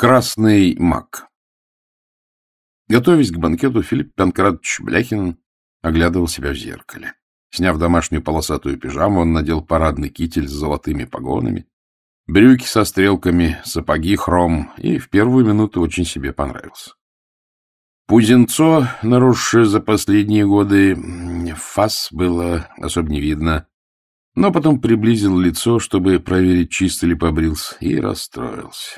Красный мак. Готовясь к банкету, Филипп Панкратович Бляхин оглядывал себя в зеркале. Сняв домашнюю полосатую пижаму, он надел парадный китель с золотыми погонами, брюки со стрелками, сапоги хром, и в первую минуту очень себе понравился. Пузенцо, наросшее за последние годы, фас было особо не видно, но потом приблизил лицо, чтобы проверить, чисто ли побрился, и расстроился.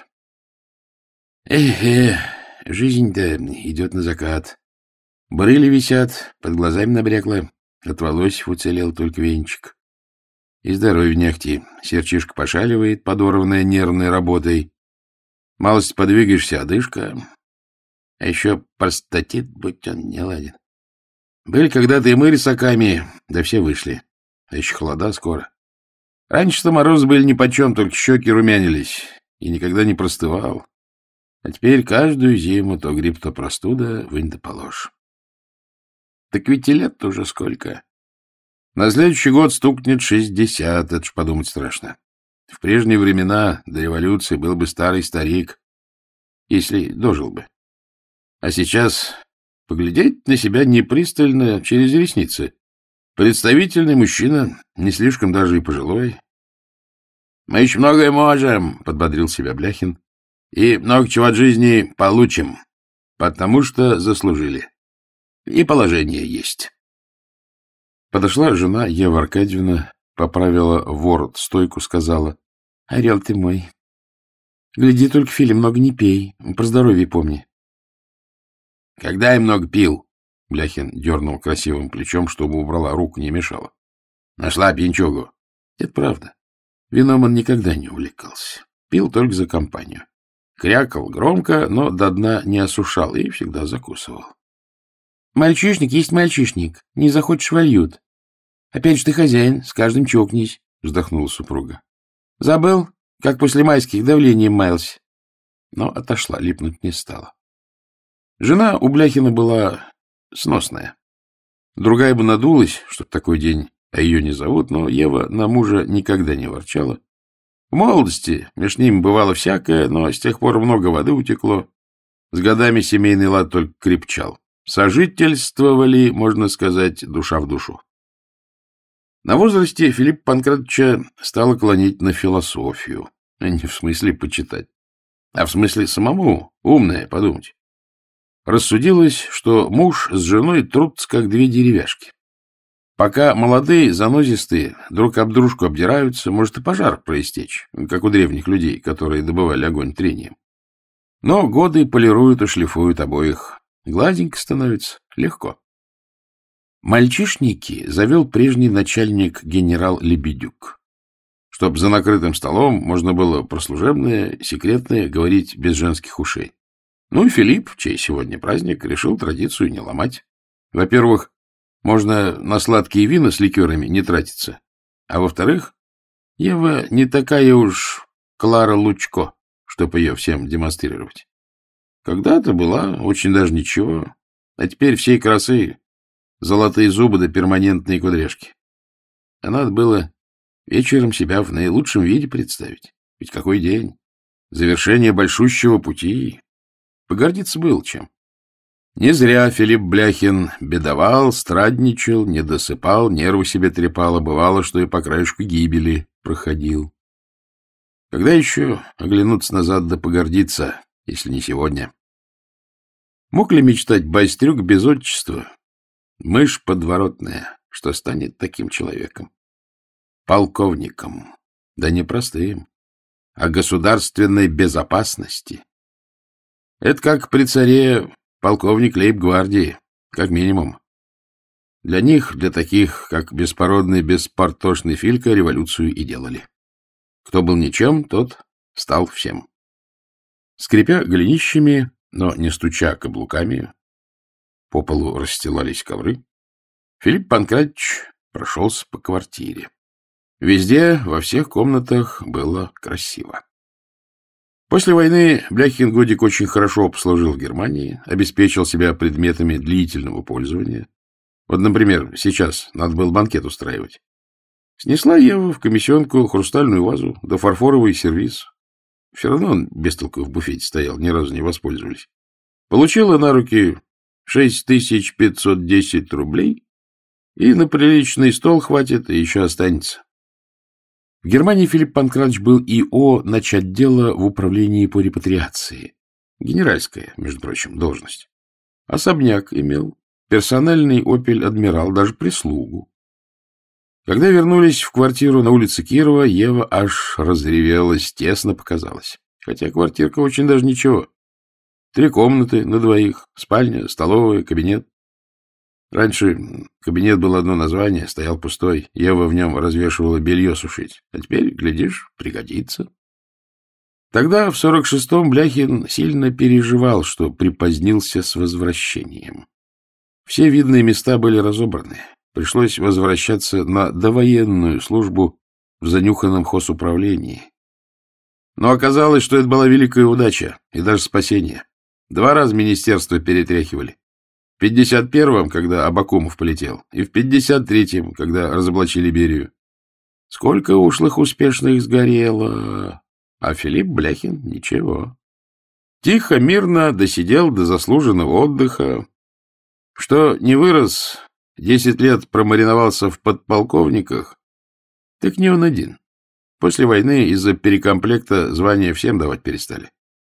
Жизнь-то идет на закат. Брыли висят, под глазами набрякло, от волосьев уцелел только венчик. И здоровье не ахти. Сердчишка пошаливает, подорванная нервной работой. Малость подвигаешься, одышка. А еще простатит, будь он не ладен. Были когда-то и мы рисаками, да все вышли. А еще холода скоро. Раньше-то морозы были нипочем, только щеки румянились. И никогда не простывал. А теперь каждую зиму то грипп, то простуда, вынь да положь. Так ведь и лет-то уже сколько. На следующий год стукнет 60, это ж подумать страшно. В прежние времена, до революции, был бы старый старик, если дожил бы. А сейчас поглядеть на себя непристально через ресницы. Представительный мужчина, не слишком даже и пожилой. — Мы еще многое можем, — подбодрил себя Бляхин. И много чего от жизни получим, потому что заслужили. И положение есть. Подошла жена Ева Аркадьевна, поправила ворот, стойку, сказала: — Орел ты мой. Гляди, только, Филя, много не пей, про здоровье помни. — Когда я много пил? — Бляхин дернул красивым плечом, чтобы убрала руку, не мешала. — Нашла пьянчугу. Это правда. Вином он никогда не увлекался. Пил только за компанию. Крякал громко, но до дна не осушал и всегда закусывал. — Мальчишник есть мальчишник. Не захочешь — вольют. Опять же ты хозяин, с каждым чокнись, — вздохнула супруга. — Забыл, как после майских давлением маялся? Но отошла, липнуть не стала. Жена у Бляхина была сносная. Другая бы надулась, чтоб такой день, а ее не зовут, но Ева на мужа никогда не ворчала. В молодости между ними бывало всякое, но с тех пор много воды утекло. С годами семейный лад только крепчал. Сожительствовали, можно сказать, душа в душу. На возрасте Филиппа Панкратовича стало клонить на философию. Не в смысле почитать, а в смысле самому умное подумать. Рассудилось, что муж с женой трутся, как две деревяшки. Пока молодые, занозистые, друг об дружку обдираются, может и пожар проистечь, как у древних людей, которые добывали огонь трением. Но годы полируют и шлифуют обоих. Гладенько становится, легко. Мальчишники завел прежний начальник генерал Лебедюк, чтоб за накрытым столом можно было про служебное, секретное говорить без женских ушей. Ну и Филипп, чей сегодня праздник, решил традицию не ломать. Во-первых, можно на сладкие вина с ликерами не тратиться. А во-вторых, Ева не такая уж Клара Лучко, чтобы ее всем демонстрировать. Когда-то была очень даже ничего, а теперь всей красы золотые зубы да перманентные кудряшки. А надо было вечером себя в наилучшем виде представить. Ведь какой день! Завершение большущего пути. Погордиться было чем. Не зря Филипп Бляхин бедовал, страдничал, не досыпал, нервы себе трепал, а бывало, что и по краешку гибели проходил. Когда еще оглянуться назад да погордиться, если не сегодня? Мог ли мечтать байстрюк без отчества? Мышь подворотная, что станет таким человеком? Полковником, да не простым, а государственной безопасности. Это как при царе полковник лейб-гвардии, как минимум. Для них, для таких, как беспородный, беспартошный Филька, революцию и делали. Кто был ничем, тот стал всем. Скрипя голенищами, но не стуча каблуками, по полу расстилались ковры, Филипп Панкратович прошелся по квартире. Везде, во всех комнатах было красиво. После войны Бляхин годик очень хорошо обслужил в Германии, обеспечил себя предметами длительного пользования. Вот, например, сейчас надо было банкет устраивать. Снесла Ева в комиссионку хрустальную вазу да фарфоровый сервиз. Все равно он без толку в буфете стоял, ни разу не воспользовались. Получила на руки 6510 рублей, и на приличный стол хватит, и еще останется. В Германии Филипп Панкратович был ИО начотдела в управлении по репатриации. Генеральская, между прочим, должность. Особняк имел, персональный «Опель Адмирал», даже прислугу. Когда вернулись в квартиру на улице Кирова, Ева аж разревелась, тесно показалось. Хотя квартирка очень даже ничего. 3 комнаты на 2, спальня, столовая, кабинет. Раньше кабинет был одно название, стоял пустой. Ева в нем развешивала белье сушить. А теперь, глядишь, пригодится. Тогда, в 46-м, Бляхин сильно переживал, что припозднился с возвращением. Все видные места были разобраны. Пришлось возвращаться на довоенную службу в занюханном хозуправлении. Но оказалось, что это была великая удача и даже спасение. 2 раза министерство перетряхивали. В 51-м, когда Абакумов полетел, и в 53-м, когда разоблачили Берию. Сколько ушлых успешных сгорело, а Филипп Бляхин — ничего. Тихо, мирно досидел до заслуженного отдыха. Что не вырос, 10 лет промариновался в подполковниках, так не он один. После войны из-за перекомплекта звания всем давать перестали.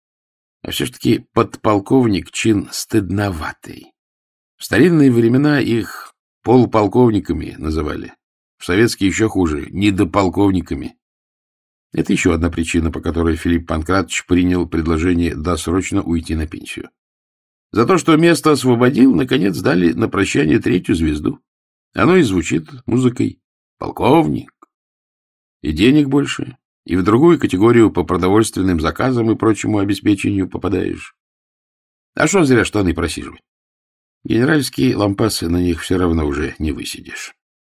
А все-таки подполковник — чин стыдноватый. В старинные времена их полуполковниками называли. В советские еще хуже — недополковниками. Это еще одна причина, по которой Филипп Панкратович принял предложение досрочно уйти на пенсию. За то, что место освободил, наконец дали на прощание 3-ю звезду. Оно и звучит музыкой. Полковник. И денег больше, и в другую категорию по продовольственным заказам и прочему обеспечению попадаешь. А что зря штаны просиживать? Генеральские лампасы, на них все равно уже не высидишь.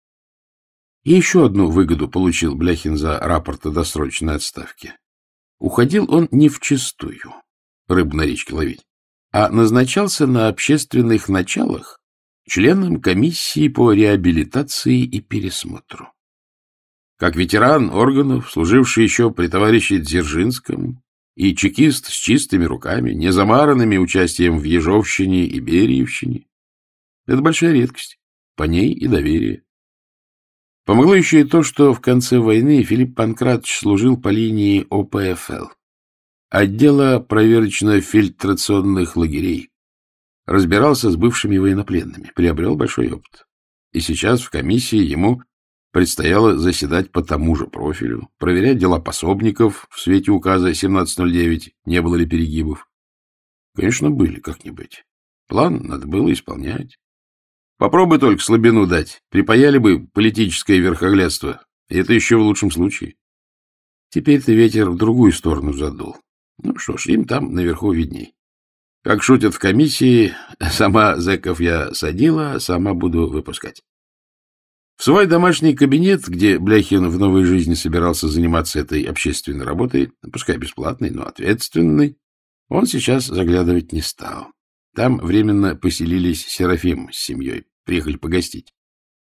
И еще одну выгоду получил Бляхин за рапорт о досрочной отставке. Уходил он не вчистую рыбу на речке ловить, а назначался на общественных началах членом комиссии по реабилитации и пересмотру. Как ветеран органов, служивший еще при товарище Дзержинском, и чекист с чистыми руками, не замаранными участием в Ежовщине и Бериевщине. Это большая редкость, по ней и доверие. Помогло еще и то, что в конце войны Филипп Панкратович служил по линии ОПФЛ, отдела проверочно-фильтрационных лагерей, разбирался с бывшими военнопленными, приобрел большой опыт. И сейчас в комиссии ему предстояло заседать по тому же профилю, проверять дела пособников в свете указа 1709, не было ли перегибов. Конечно, были как-нибудь. План надо было исполнять. Попробуй только слабину дать, припаяли бы политическое верхоглядство, и это еще в лучшем случае. Теперь-то ветер в другую сторону задул. Ну что ж, им там наверху видней. Как шутят в комиссии, сама зэков я садила, сама буду выпускать. В свой домашний кабинет, где Бляхин в новой жизни собирался заниматься этой общественной работой, пускай бесплатной, но ответственной, он сейчас заглядывать не стал. Там временно поселились Серафим с семьей, приехали погостить.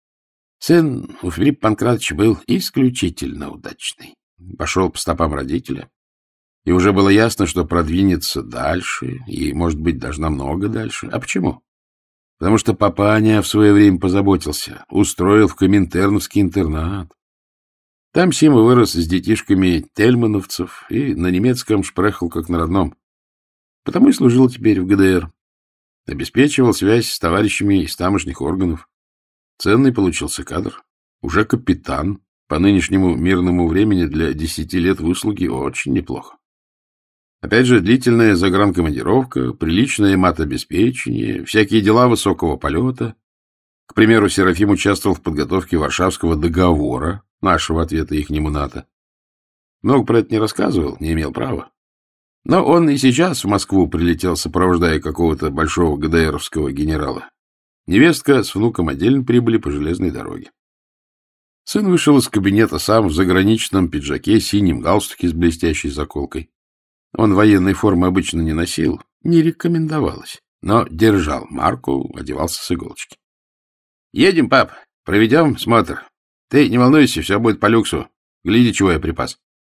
Сын у Филиппа Панкратовича был исключительно удачный. Пошел по стопам родителя, и уже было ясно, что продвинется дальше, и, может быть, даже намного дальше. А почему? Потому что папаня в свое время позаботился, устроил в коминтерновский интернат. Там Сима вырос с детишками тельмановцев и на немецком шпрехал как на родном. Потому и служил теперь в ГДР. Обеспечивал связь с товарищами из тамошних органов. Ценный получился кадр. Уже капитан. По нынешнему мирному времени для 10 лет выслуги очень неплохо. Опять же, длительная загранкомандировка, приличное матобеспечение, всякие дела высокого полета. К примеру, Серафим участвовал в подготовке Варшавского договора, нашего ответа ихнему НАТО. Много про это не рассказывал, не имел права. Но он и сейчас в Москву прилетел, сопровождая какого-то большого ГДРовского генерала. Невестка с внуком отдельно прибыли по железной дороге. Сын вышел из кабинета сам в заграничном пиджаке, синем галстуке с блестящей заколкой. Он военной формы обычно не носил, не рекомендовалось, но держал марку, одевался с иголочки. — Едем, пап, проведем смотр. Ты не волнуйся, все будет по люксу. Гляди, чего я припас.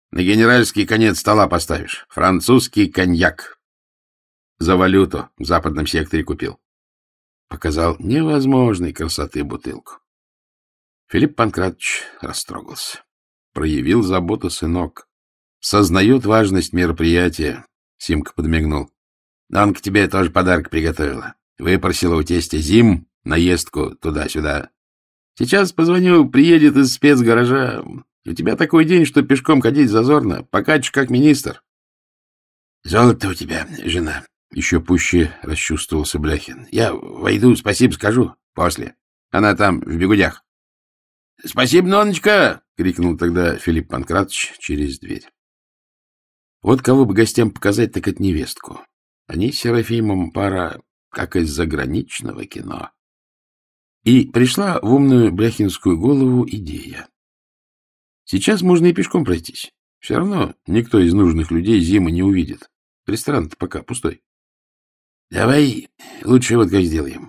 На генеральский конец стола поставишь. Французский коньяк. За валюту в западном секторе купил. Показал невозможной красоты бутылку. Филипп Панкратович растрогался. Проявил заботу сынок. Сознает важность мероприятия. Симка подмигнул. Нанка тебе тоже подарок приготовила. Выпросила у тестя зим, наездку туда-сюда. Сейчас позвоню, приедет из спецгаража. У тебя такой день, что пешком ходить зазорно. Покачешь, как министр. Золото у тебя, жена. Еще пуще расчувствовался Бляхин. Я войду, спасибо скажу. После. Она там, в бегудях. — Спасибо, Ноночка! — крикнул тогда Филипп Панкратович через дверь. Вот кого бы гостям показать, так это невестку. Они с Серафимом пара, как из заграничного кино. И пришла в умную бляхинскую голову идея. Сейчас можно и пешком пройтись. Все равно никто из нужных людей зимы не увидит. Ресторан-то пока пустой. Давай лучше вот как сделаем.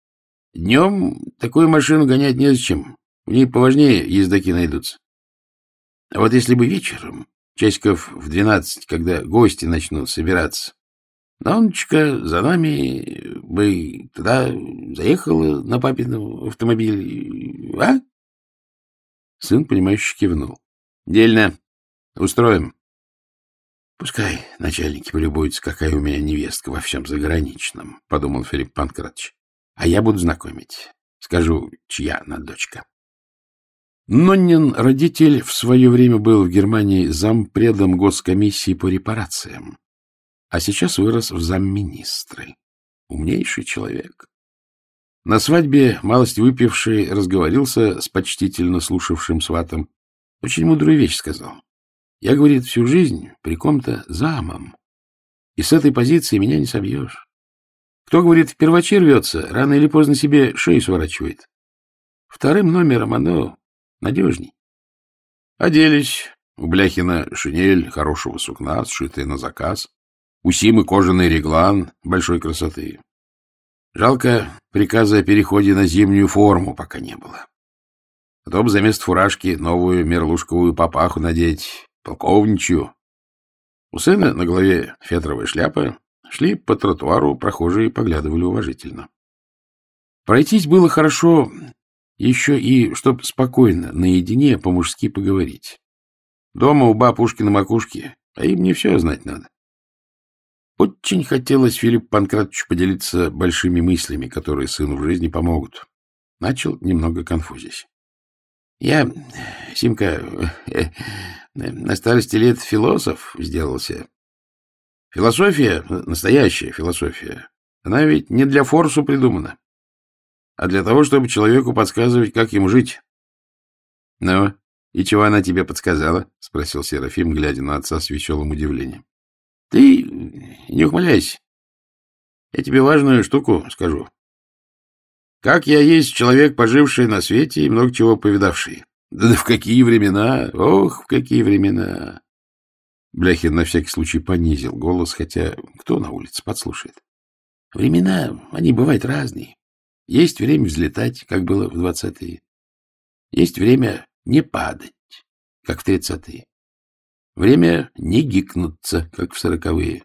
Днем такую машину гонять незачем. В ней поважнее ездаки найдутся. А вот если бы вечером, часиков в 12, когда гости начнут собираться, Ноночка за нами бы туда заехала на папином автомобиле, а? Сын, понимающе кивнул. — Дельно. Устроим. — Пускай начальники полюбуются, какая у меня невестка во всем заграничном, — подумал Филипп Панкратович. — А я буду знакомить. Скажу, чья она дочка. Ноннин родитель в свое время был в Германии зампредом госкомиссии по репарациям, а сейчас вырос в замминистры. Умнейший человек. На свадьбе малость выпивший разговорился с почтительно слушавшим сватом. Очень мудрую вещь сказал. Я, говорит, всю жизнь при ком-то замом, и с этой позиции меня не собьешь. Кто, говорит, в первачи рвется, рано или поздно себе шею сворачивает. Вторым номером оно надежней. Оделись. У Бляхина шинель хорошего сукна, сшитая на заказ. У Симы кожаный реглан большой красоты. Жалко, приказа о переходе на зимнюю форму пока не было. А то бы за место фуражки новую мерлушковую папаху надеть, полковничью. У сына на голове фетровая шляпа. Шли по тротуару, прохожие поглядывали уважительно. Пройтись было хорошо еще и, чтоб спокойно, наедине, по-мужски поговорить. Дома у бабушки на макушке, а им не все знать надо. Очень хотелось Филиппу Панкратовичу поделиться большими мыслями, которые сыну в жизни помогут. Начал немного конфузить. Я, Симка, на старости лет философ сделался. Философия, настоящая философия, она ведь не для форсу придумана, а для того, чтобы человеку подсказывать, как ему жить. — Ну, и чего она тебе подсказала? — спросил Серафим, глядя на отца с веселым удивлением. — Ты не ухмыляйся. Я тебе важную штуку скажу. Как я есть человек, поживший на свете и много чего повидавший. Да в какие времена! Ох, в какие времена! Бляхин на всякий случай понизил голос, хотя кто на улице подслушает? Времена, они бывают разные. Есть время взлетать, как было в 20-е. Есть время не падать, как в 30-е. Время не гикнуться, как в 40-е.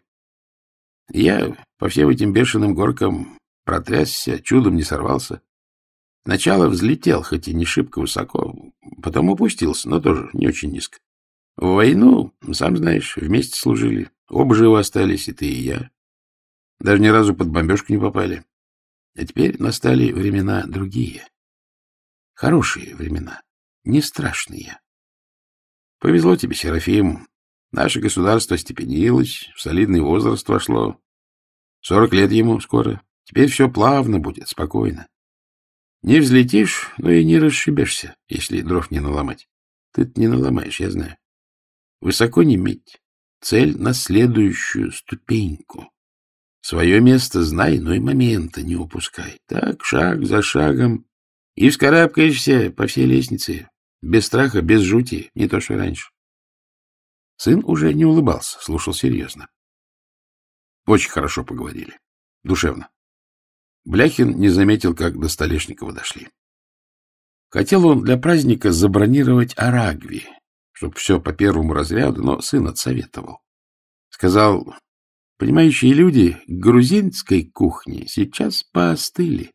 Я по всем этим бешеным горкам протрясся, чудом не сорвался. Сначала взлетел, хоть и не шибко высоко, потом опустился, но тоже не очень низко. В войну, сам знаешь, вместе служили. Оба живы остались, и ты, и я. Даже ни разу под бомбежку не попали. А теперь настали времена другие. Хорошие времена, не страшные. Повезло тебе, Серафим. Наше государство остепенилось, в солидный возраст вошло. 40 лет ему скоро. Теперь все плавно будет, спокойно. Не взлетишь, но и не расшибешься, если дров не наломать. Ты-то не наломаешь, я знаю. Высоко не меть. Цель на следующую ступеньку. Свое место знай, но и момента не упускай. Так, шаг за шагом. И вскарабкаешься по всей лестнице. Без страха, без жути, не то что раньше. Сын уже не улыбался, слушал серьезно. Очень хорошо поговорили. Душевно. Бляхин не заметил, как до Столешникова дошли. Хотел он для праздника забронировать Арагви, чтоб все по первому разряду, но сын отсоветовал. Сказал: понимающие люди к грузинской кухне сейчас поостыли.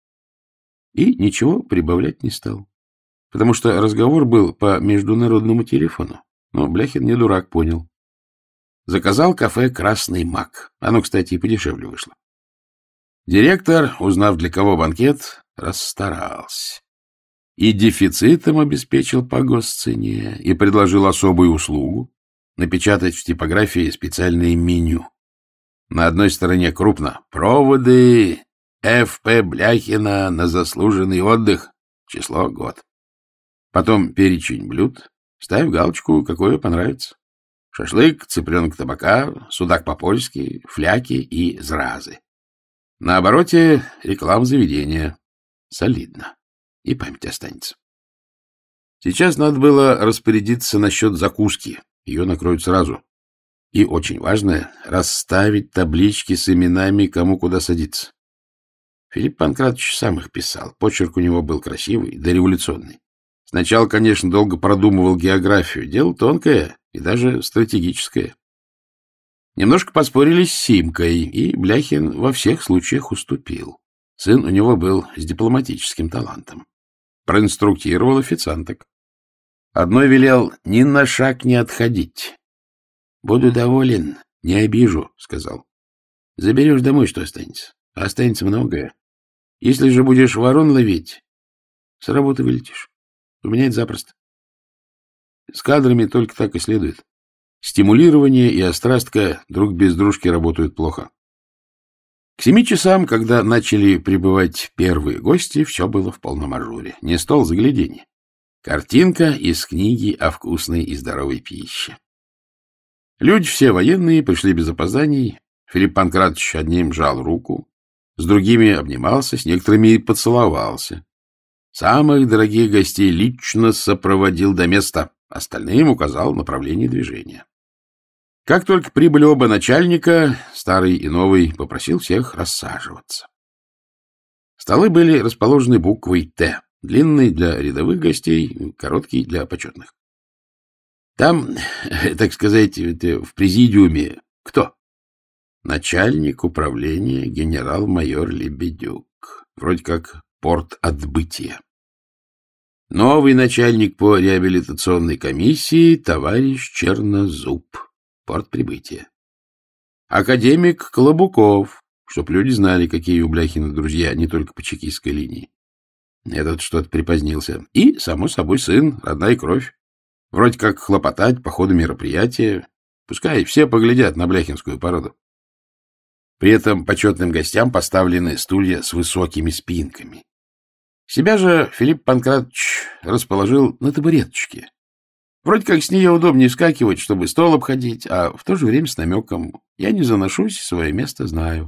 И ничего прибавлять не стал, потому что разговор был по международному телефону. Но Бляхин не дурак, понял. Заказал кафе «Красный мак». Оно, кстати, и подешевле вышло. Директор, узнав, для кого банкет, расстарался. И дефицитом обеспечил по госцене, и предложил особую услугу — напечатать в типографии специальное меню. На одной стороне крупно: проводы Ф.П. Бляхина на заслуженный отдых, число, год. Потом перечень блюд, ставь галочку, какое понравится. Шашлык, цыпленок табака, судак по-польски, фляки и зразы. На обороте реклама заведения. Солидно. И память останется. Сейчас надо было распорядиться насчет закуски. Ее накроют сразу. И очень важное — расставить таблички с именами, кому куда садиться. Филипп Панкратович сам их писал. Почерк у него был красивый, дореволюционный. Сначала, конечно, долго продумывал географию. Дело тонкое и даже стратегическое. Немножко поспорили с Симкой, и Бляхин во всех случаях уступил. Сын у него был с дипломатическим талантом. Проинструктировал официанток. Одной велел ни на шаг не отходить. — Буду доволен, не обижу, — сказал. — Заберешь домой, что останется. А останется многое. Если же будешь ворон ловить, с работы вылетишь. У меня это запросто. С кадрами только так и следует. Стимулирование и острастка друг без дружки работают плохо. К 7 часам, когда начали прибывать первые гости, все было в полном ажуре. Не стол загляденья. Картинка из книги о вкусной и здоровой пище. Люди все военные, пришли без опозданий. Филипп Панкратович одним жал руку, с другими обнимался, с некоторыми и поцеловался. Самых дорогих гостей лично сопроводил до места, остальным указал направление движения. Как только прибыли оба начальника, старый и новый, попросил всех рассаживаться. Столы были расположены буквой «Т», длинный для рядовых гостей, короткий для почетных. Там, так сказать, в президиуме кто? Начальник управления генерал-майор Лебедюк, вроде как порт отбытия. Новый начальник по реабилитационной комиссии товарищ Чернозуб, порт прибытия. Академик Клобуков, чтоб люди знали, какие у Бляхина друзья, не только по чекистской линии. Этот что-то припозднился. И, само собой, сын, родная кровь. Вроде как хлопотать по ходу мероприятия. Пускай все поглядят на бляхинскую породу. При этом почетным гостям поставлены стулья с высокими спинками. Себя же Филипп Панкратович расположил на табуреточке. Вроде как с нее удобнее вскакивать, чтобы стол обходить, а в то же время с намеком: я не заношусь, свое место знаю.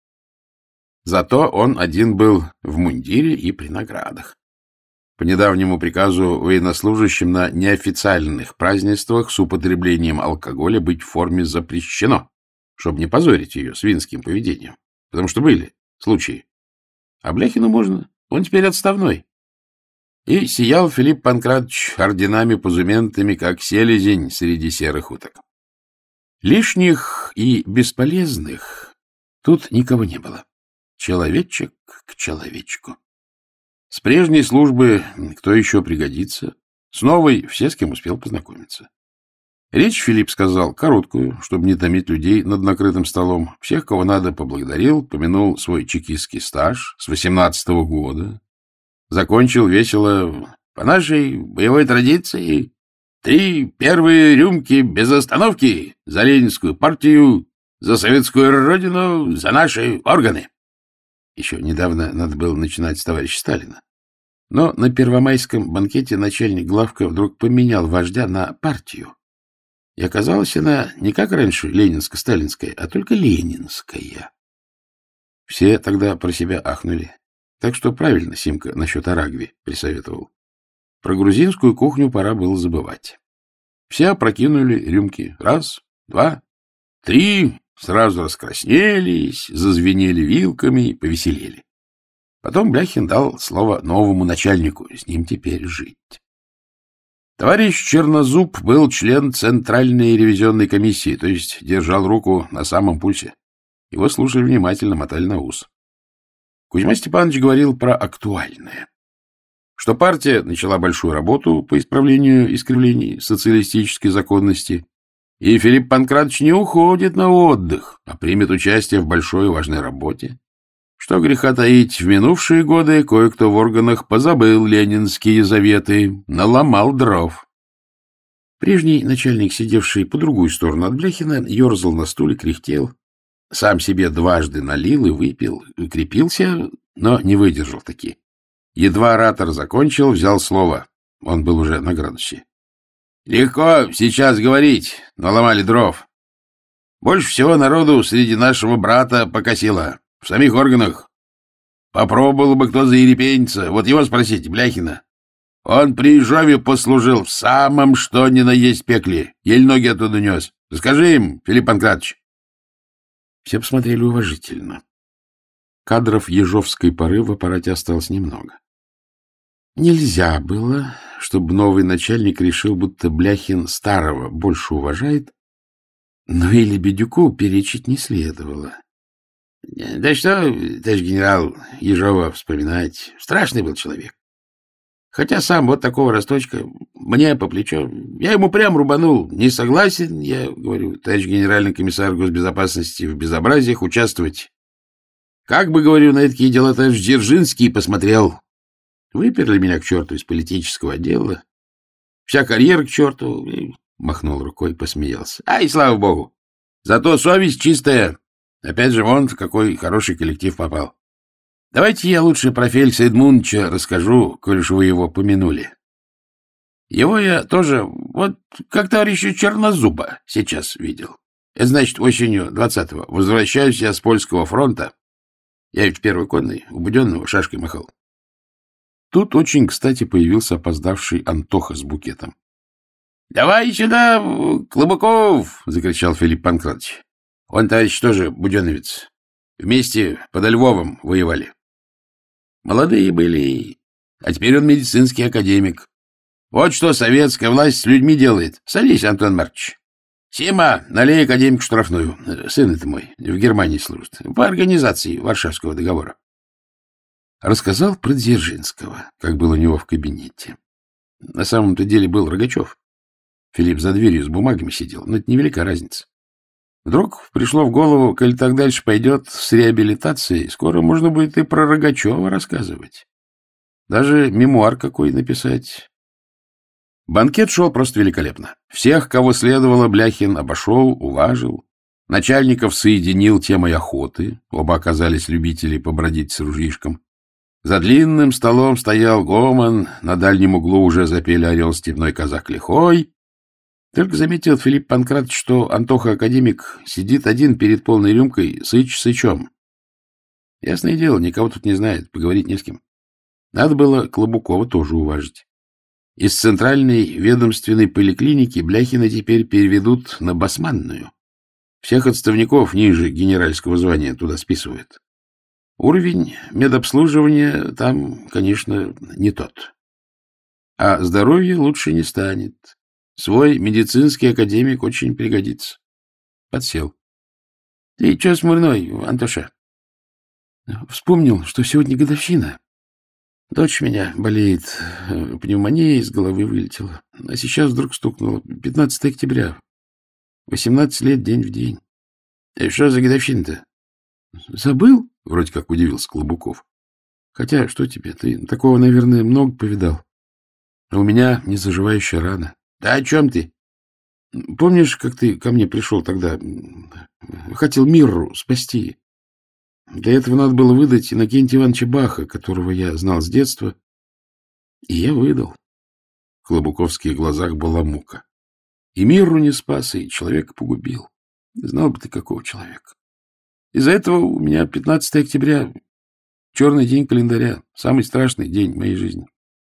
Зато он один был в мундире и при наградах. По недавнему приказу военнослужащим на неофициальных празднествах с употреблением алкоголя быть в форме запрещено, чтобы не позорить ее свинским поведением. Потому что были случаи. А Бляхину можно, он теперь отставной. И сиял Филипп Панкратович орденами-позументами, как селезень среди серых уток. Лишних и бесполезных тут никого не было. Человечек к человечку. С прежней службы кто еще пригодится, с новой все, с кем успел познакомиться. Речь Филипп сказал короткую, чтобы не томить людей над накрытым столом. Всех, кого надо, поблагодарил, помянул свой чекистский стаж с 18-го года. Закончил весело: по нашей боевой традиции 3 первые рюмки без остановки за Ленинскую партию, за советскую родину, за наши органы. Еще недавно надо было начинать с товарища Сталина. Но на первомайском банкете начальник главка вдруг поменял вождя на партию. И оказалась она не как раньше ленинско-сталинская, а только ленинская. Все тогда про себя ахнули. Так что правильно Симка насчет Арагви присоветовал. Про грузинскую кухню пора было забывать. Все опрокинули рюмки. 1, 2, 3, сразу раскраснелись, зазвенели вилками, повеселели. Потом Бляхин дал слово новому начальнику, с ним теперь жить. Товарищ Чернозуб был член Центральной ревизионной комиссии, то есть держал руку на самом пульсе. Его слушали внимательно, мотали на ус. Кузьма Степанович говорил про актуальное. Что партия начала большую работу по исправлению искривлений социалистической законности, и Филипп Панкратович не уходит на отдых, а примет участие в большой и важной работе. Что греха таить, в минувшие годы кое-кто в органах позабыл ленинские заветы, наломал дров. Прежний начальник, сидевший по другую сторону от Бляхина, ерзал на стуле, кряхтел. Сам себе дважды налил и выпил, крепился, но не выдержал таки. Едва оратор закончил, взял слово. Он был уже на градусе. — Легко сейчас говорить, наломали дров. Больше всего народу среди нашего брата покосило. В самих органах. Попробовал бы кто заерепениться. Вот его спросите, Бляхина. Он при Ежове послужил в самом что ни на есть пекле. Еле ноги оттуда нес. Скажи им, Филипп Панкратович. Все посмотрели уважительно. Кадров ежовской поры в аппарате осталось немного. Нельзя было, чтобы новый начальник решил, будто Бляхин старого больше уважает, но и Лебедюку перечить не следовало. Да что, товарищ генерал, Ежова вспоминать. Страшный был человек. Хотя сам вот такого росточка, мне по плечу. Я ему прям рубанул. Не согласен, я говорю, товарищ генеральный комиссар госбезопасности, в безобразиях участвовать. Как бы, говорю, на такие дела товарищ Дзержинский посмотрел. Выперли меня к черту из политического отдела. Вся карьера к черту. Махнул рукой, посмеялся. Ай, слава богу. Зато совесть чистая. Опять же, вон в какой хороший коллектив попал. Давайте я лучше про Феликса Эдмундовича расскажу, коль уж вы его помянули. Его я тоже, вот как товарища Чернозуба, сейчас видел. Это значит, осенью 20-го возвращаюсь я с польского фронта. Я ведь в первой конной у Буденного шашкой махал. Тут очень кстати появился опоздавший Антоха с букетом. — Давай сюда, Клобуков! — закричал Филипп Панкратович. Он, товарищ, тоже буденовец. Вместе подо Львовом воевали. Молодые были, а теперь он медицинский академик. Вот что советская власть с людьми делает. Садись, Антон Маркович. Сима, налей академику штрафную. Сын это мой, в Германии служит. По организации Варшавского договора. Рассказал про Дзержинского, как был у него в кабинете. На самом-то деле был Рогачев. Филипп за дверью с бумагами сидел, но это невелика разница. Вдруг пришло в голову, коль так дальше пойдет с реабилитацией, скоро можно будет и про Рогачева рассказывать. Даже мемуар какой написать. Банкет шел просто великолепно. Всех, кого следовало, Бляхин обошел, уважил. Начальников соединил темой охоты. Оба оказались любители побродить с ружьишком. За длинным столом стоял гомон, на дальнем углу уже запели «Орел степной, казак лихой». Только заметил Филипп Панкратович, что Антоха-академик сидит один перед полной рюмкой, сыч сычом. Ясное дело, никого тут не знает, поговорить не с кем. Надо было Клобукова тоже уважить. Из центральной ведомственной поликлиники Бляхина теперь переведут на Басманную. Всех отставников ниже генеральского звания туда списывают. Уровень медобслуживания там, конечно, не тот. А здоровье лучше не станет. Свой медицинский академик очень пригодится. Подсел. — Ты чё смурной, Антоша? — Вспомнил, что сегодня годовщина. Дочь меня болеет, пневмония из головы вылетела. А сейчас вдруг стукнуло 15 октября. 18 лет день в день. — Что за годовщина-то? — Забыл? — вроде как удивился Клобуков. — Хотя, что тебе, ты такого, наверное, много повидал. А у меня незаживающая рана. — Да о чем ты? — Помнишь, как ты ко мне пришел тогда? Хотел Мирру спасти. Для этого надо было выдать Иннокентия Ивановича Баха, которого я знал с детства. И я выдал. В клобуковских глазах была мука. И Мирру не спас, и человека погубил. Знал бы ты, какого человека. Из-за этого у меня 15 октября — черный день календаря, самый страшный день в моей жизни.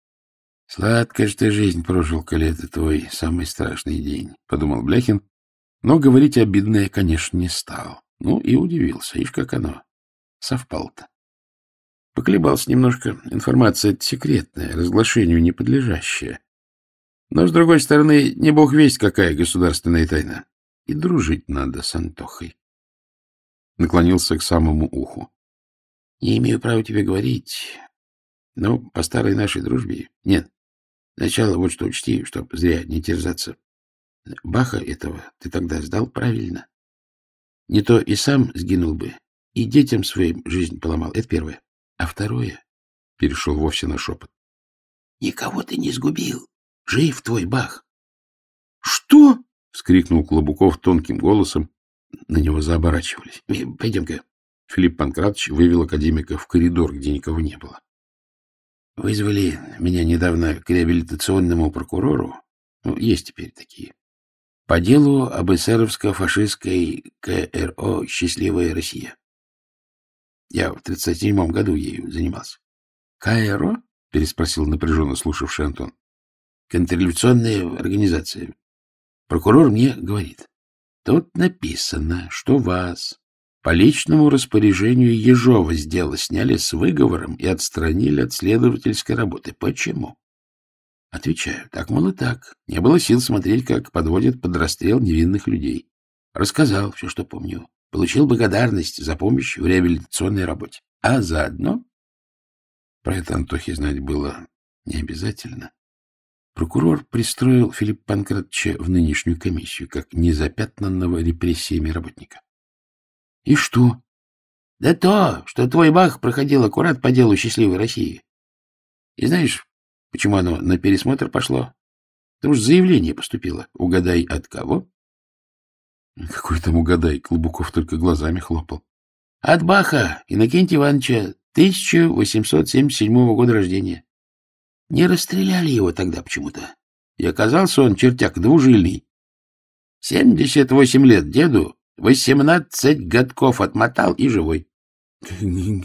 — Сладкая ж ты жизнь прожил, коли это твой самый страшный день, — подумал Бляхин, но говорить обидное, конечно, не стал. Ну и удивился, ишь как оно совпало-то. Поколебался немножко, информация секретная, разглашению не подлежащая. Но, с другой стороны, не бог весть, какая государственная тайна. И дружить надо с Антохой. Наклонился к самому уху. Не имею права тебе говорить, но по старой нашей дружбе... Нет, сначала вот что учти, чтоб зря не терзаться. Баха этого ты тогда сдал правильно. Не то и сам сгинул бы, и детям своим жизнь поломал. Это первое. А второе, перешел вовсе на шепот. Никого ты не сгубил. Жив твой Бах. Что? — вскрикнул Клобуков тонким голосом. На него заоборачивались. — Пойдем-ка. Филипп Панкратович вывел академика в коридор, где никого не было. — Вызвали меня недавно к реабилитационному прокурору. Ну, есть теперь такие. По делу об эсеровско-фашистской КРО «Счастливая Россия». Я в 1937 году ею занимался. — КРО? — переспросил напряженно слушавший Антон. — Контрреволюционная организация. Прокурор мне говорит, тут написано, что вас по личному распоряжению Ежова с дела сняли с выговором и отстранили от следовательской работы. Почему? Отвечаю, так, мол, и так. Не было сил смотреть, как подводят под расстрел невинных людей. Рассказал все, что помню. Получил благодарность за помощь в реабилитационной работе. А заодно... Про это Антохе знать было не обязательно. Прокурор пристроил Филиппа Панкратовича в нынешнюю комиссию как незапятнанного репрессиями работника. — И что? — Да то, что твой Бах проходил аккурат по делу «Счастливой России». И знаешь, почему оно на пересмотр пошло? Потому что заявление поступило. Угадай, от кого? — Какой там угадай? Клобуков только глазами хлопал. — От Баха Иннокентия Ивановича, 1877 года рождения. Не расстреляли его тогда почему-то. И оказался он, чертяк, двужильный. 78 лет деду, 18 годков отмотал и живой. —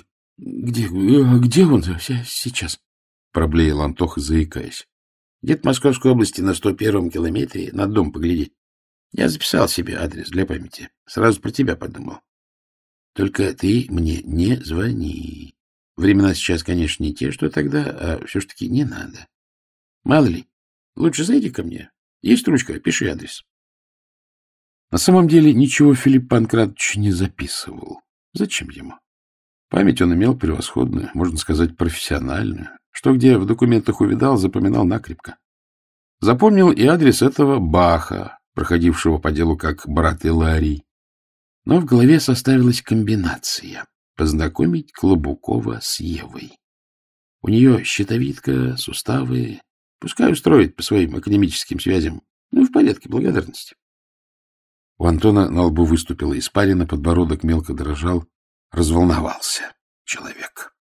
Где он сейчас? — проблеял Антоха, заикаясь. — Где-то в Московской области на 101-м километре, на дом поглядеть. Я записал себе адрес для памяти. Сразу про тебя подумал. Только ты мне не звони. Времена сейчас, конечно, не те, что тогда, а все ж таки не надо. Мало ли, лучше зайди ко мне. Есть ручка, пиши адрес. На самом деле ничего Филипп Панкратович не записывал. Зачем ему? Память он имел превосходную, можно сказать, профессиональную. Что где в документах увидал, запоминал накрепко. Запомнил и адрес этого Баха, проходившего по делу как брат Иларий. Но в голове составилась комбинация — познакомить Клобукова с Евой. У нее щитовидка, суставы. Пускай устроит по своим академическим связям. Ну, в порядке благодарности. У Антона на лбу выступила испарина, подбородок мелко дрожал. Разволновался человек.